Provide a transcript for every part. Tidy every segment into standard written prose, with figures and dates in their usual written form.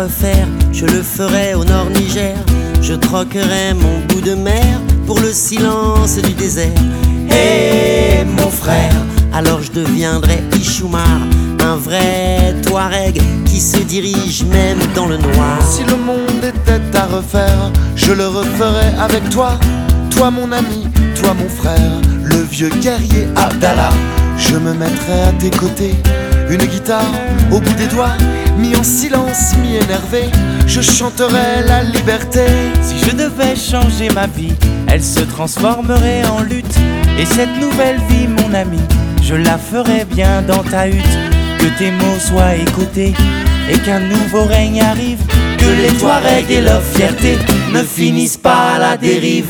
refaire, je le ferai au nord Niger. Je troquerai mon bout de mer pour le silence du désert. Hé mon frère, alors je deviendrai Ichoumar, un vrai Touareg qui se dirige même dans le noir. Si le monde était à refaire, je le referais avec toi. Toi mon ami, toi mon frère, le vieux guerrier Abdallah. Je me mettrais à tes côtés, une guitare au bout des doigts, mi en silence, mi énervé, je chanterais la liberté. Si je devais changer ma vie, elle se transformerait en lutte. Et cette nouvelle vie, mon ami, je la ferais bien dans ta hutte. Que tes mots soient écoutés et qu'un nouveau règne arrive. Que les Touaregs et leur fierté ne finissent pas à la dérive.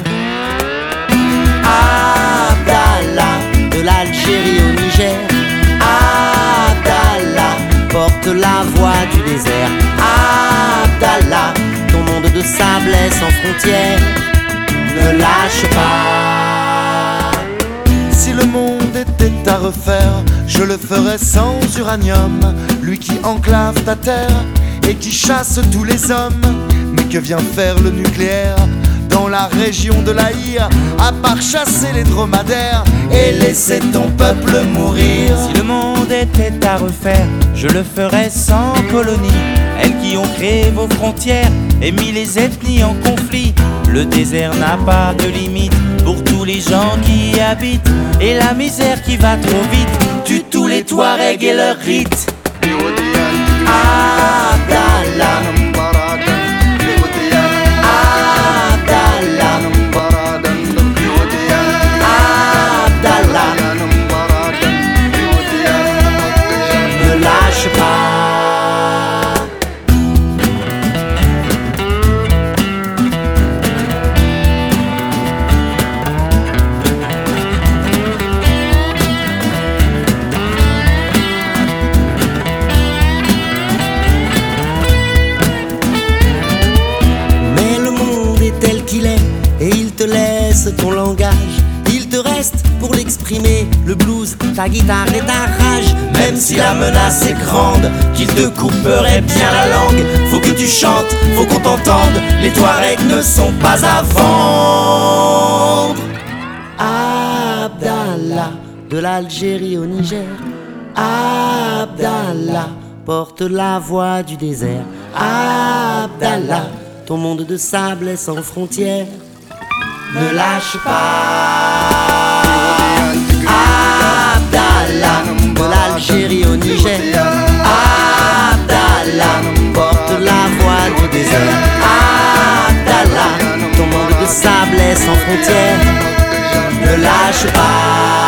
Abdallah, de l'Algérie au Niger. Abdallah, porte la voix du désert. Abdallah, ton monde de sable est sans frontières. Ne lâche pas. Si le monde était à refaire, je le ferais sans uranium. Lui qui enclave ta terre et qui chasse tous les hommes. Mais que vient faire le nucléaire dans la région de l'Aïr, à part chasser les dromadaires et laisser ton peuple mourir? Si le monde était à refaire, je le ferais sans colonie. Elles qui ont créé vos frontières et mis les ethnies en conflit. Le désert n'a pas de limite pour tous les gens qui y habitent. Et la misère qui va trop vite tue tous les Touaregs et leurs rites. Abdallah, ne lâche pas. Mais le monde est tel qu'il est et il te laisse ton langage. Il te reste pour l'exprimer, le blues, ta guitare et ta rage. Même si la menace est grande, qu'il te couperait bien la langue, faut que tu chantes, faut qu'on t'entende. Les Touaregs ne sont pas à vendre. Abdallah, de l'Algérie au Niger. Abdallah, porte la voix du désert. Abdallah, ton monde de sable est sans frontières. Ne lâche pas. Abdallah, de l'Algérie au Niger. Abdallah, porte la voix du désert. Abdallah, ton monde de sable est sans frontières. Ne lâche pas.